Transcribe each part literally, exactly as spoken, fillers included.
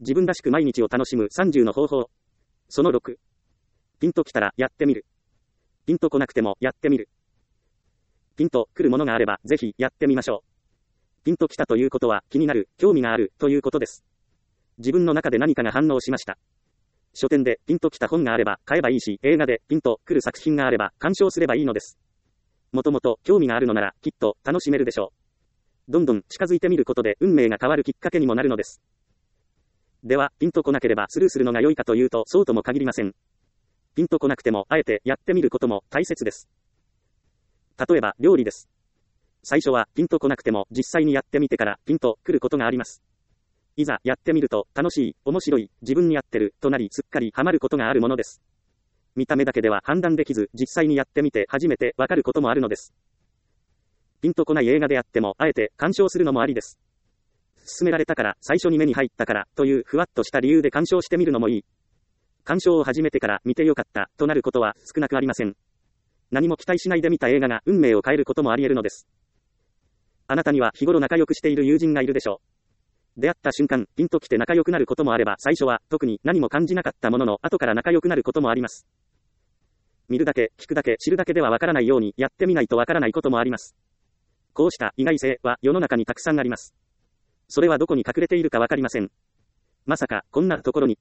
自分らしく毎日を楽しむさんじゅうの方法。そのろく。ピンときたらやってみる。ピンとこなくてもやってみる。ピンと来るものがあればぜひやってみましょう。ピンときたということは気になる、興味があるということです。自分の中で何かが反応しました。書店でピンときた本があれば買えばいいし、映画でピンと来る作品があれば鑑賞すればいいのです。もともと興味があるのならきっと楽しめるでしょう。どんどん近づいてみることで運命が変わるきっかけにもなるのです。では、ピンとこなければスルーするのが良いかというとそうとも限りません。ピンとこなくてもあえてやってみることも大切です。例えば料理です。最初はピンとこなくても実際にやってみてからピンと来ることがあります。いざやってみると楽しい、面白い、自分に合ってるとなりすっかりハマることがあるものです。見た目だけでは判断できず実際にやってみて初めてわかることもあるのです。ピンとこない映画であってもあえて鑑賞するのもありです。勧められたから、最初に目に入ったからというふわっとした理由で鑑賞してみるのもいい。鑑賞を始めてから見てよかったとなることは少なくありません。何も期待しないで見た映画が運命を変えることもあり得るのです。あなたには日頃仲良くしている友人がいるでしょう。出会った瞬間、ピンときて仲良くなることもあれば、最初は特に何も感じなかったものの後から仲良くなることもあります。見るだけ、聞くだけ、知るだけではわからないようにやってみないとわからないこともあります。こうした意外性は世の中にたくさんあります。それはどこに隠れているかわかりません。まさか、こんなところに。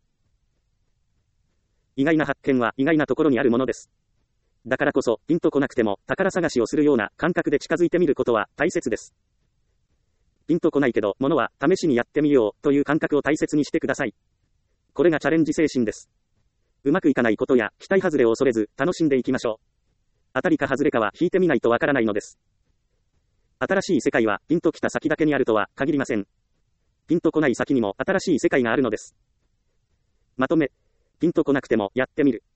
意外な発見は意外なところにあるものです。だからこそ、ピンとこなくても宝探しをするような感覚で近づいてみることは大切です。ピンとこないけど、ものは試しにやってみようという感覚を大切にしてください。これがチャレンジ精神です。うまくいかないことや期待外れを恐れず楽しんでいきましょう。当たりか外れかは引いてみないとわからないのです。新しい世界はピンときた先だけにあるとは限りません。ピンとこない先にも新しい世界があるのです。まとめ、ピンとこなくてもやってみる。